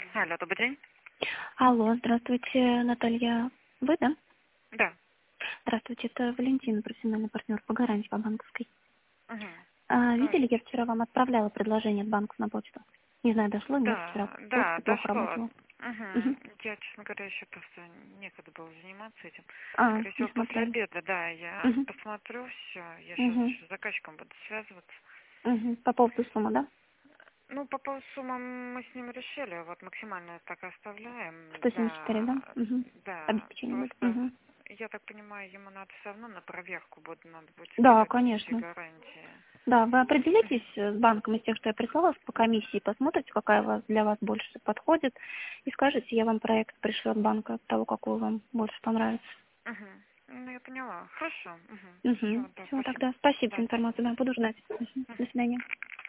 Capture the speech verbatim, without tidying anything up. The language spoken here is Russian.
Алло, добрый день. Алло, здравствуйте, Наталья. Вы, да? Да. Здравствуйте, это Валентина, профессиональный партнер по гарантии по банковской. Угу. А, видели, Здравствуйте. я вчера вам отправляла предложение от банка на почту. Не знаю, дошло, нет, вчера Да, да, почта плохо дошло. работала. Угу. Мгм. Я, честно говоря, еще просто некогда было заниматься этим. А, Скорее не всего, после смотрели. обеда, да, я Угу. посмотрю все. Я сейчас Угу. с заказчиком буду связываться. Угу. По поводу суммы, да? Ну, по поводу суммы мы с ним решили, вот максимально так и оставляем. сто семьдесят четыре, да? Да, Угу. да, Обеспечение будет. просто, Угу. я так понимаю, ему надо все равно на проверку будет, надо будет Да, скидывать все конечно. гарантии. Да, вы определитесь Мгм. э, с банком из тех, что я прислала по комиссии, посмотрите, какая вас, для вас больше подходит, и скажете, я вам проект пришлю от банка от того, какой вам больше понравится. Мгм. Ну, я поняла. Хорошо. Угу. Угу. Все, да, Все, спасибо. тогда спасибо за Да, до информацию, да, буду ждать. Мгм. свидания. До свидания.